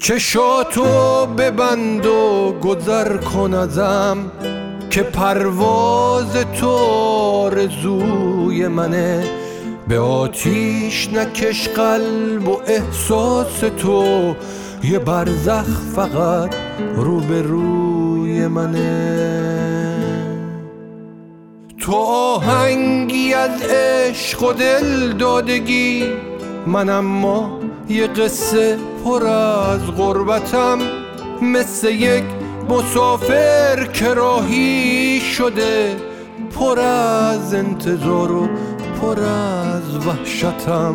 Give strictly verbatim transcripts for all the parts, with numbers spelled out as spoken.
چشاتو ببند و گذر کن ازم که پرواز تو آرزوی منه. به آتیش نکش قلب و احساس تو، یه برزخ فقط روبروی منه. تو آهنگی از عشق و دل دادگی، من اما یه قصه پر از غربتم، مثل یک مسافر که راهی شده، پر از انتظار و پر از وحشتم.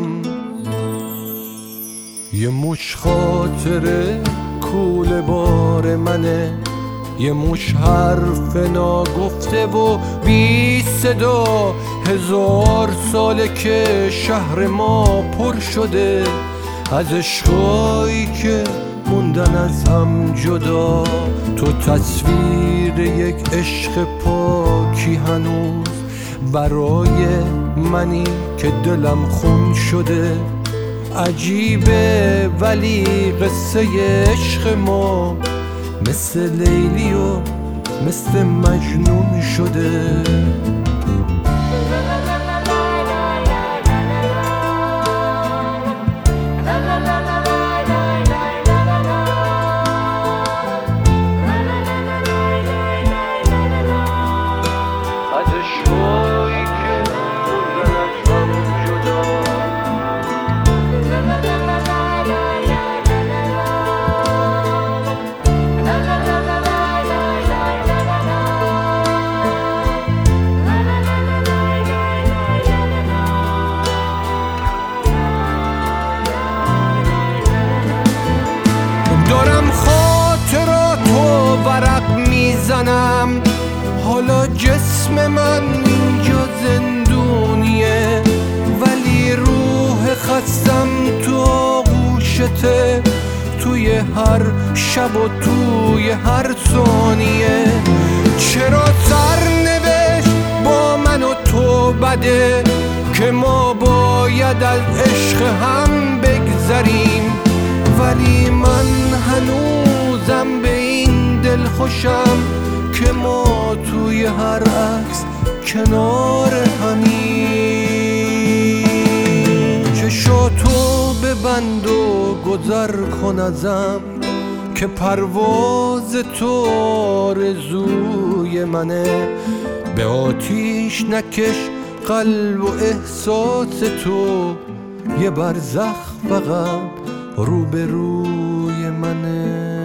یه مش خاطره کوله بار منه، یه مش حرف ناگفته و بی صدا. هزار ساله که شهر ما پر شده از عشقایی که موندن از هم جدا. تو تصویر یک عشق پاکی هنوز برای منی که دلم خون شده. عجیبه ولی قصه عشق ما مثل لیلی و مثل مجنون شده. دارم خاطراتو ورق میزنم، حالا جسم من اینجا زندونیه، ولی روح خستم تو آغوشته، توی هر شب و توی هر ثانیه. چرا سرنوشت با من و تو بده که ما باید از عشق هم بگذریم، ولی من هنوزم به این دل خوشم که ما توی هر عکس کنار همیم. چشاتو ببند و گذر کن ازم که پرواز تو آرزوی منه. به آتیش نکش قلب و احساس تو، یه برزخ فقط روبروی منه.